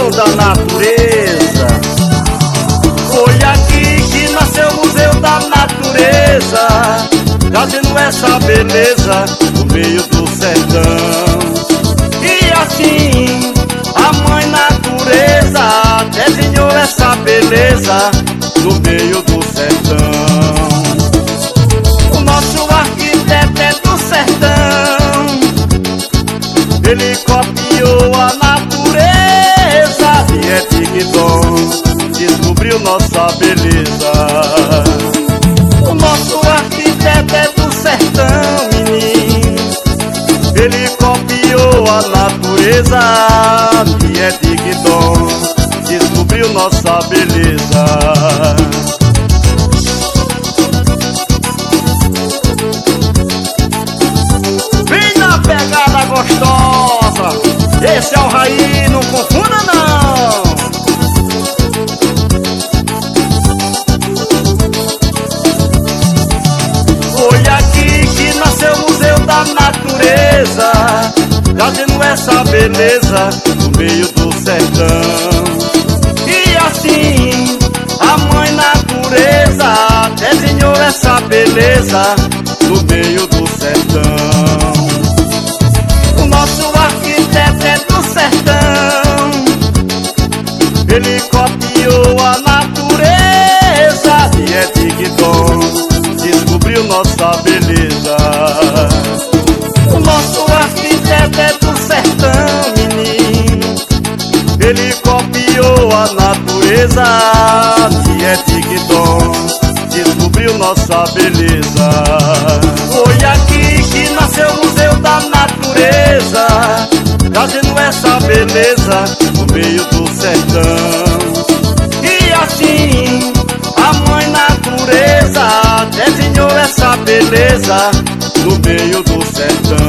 Museu da Natureza. Foi aqui que nasceu o Museu da Natureza, trazendo essa beleza no meio do sertão. E assim a mãe natureza desenhou essa beleza no meio do sertão. O nosso arquiteto é do sertão, ele copiou a natureza e é Tic-Tom, descobriu nossa beleza. O nosso arquiteto é do sertão, menino, ele copiou a natureza e é Tic-Tom, descobriu nossa beleza. Vem na pegada gostosa, esse é o Raí, não confunda não. Foi aqui que nasceu o Museu da Natureza, trazendo essa beleza no meio do sertão. E assim a mãe natureza desenhou essa beleza no meio do sertão. O nosso arquiteto é do sertão, ele copiou a natureza e é Tic-Tom, descobriu nossa beleza. O nosso arquiteto é do sertão, menino, ele copiou a natureza e é Tic-Tom, descobriu nossa beleza. Foi aqui que nasceu o Museu da Natureza, trazendo essa beleza no meio do sertão. E assim a mãe natureza desenhou essa beleza no meio do sertão.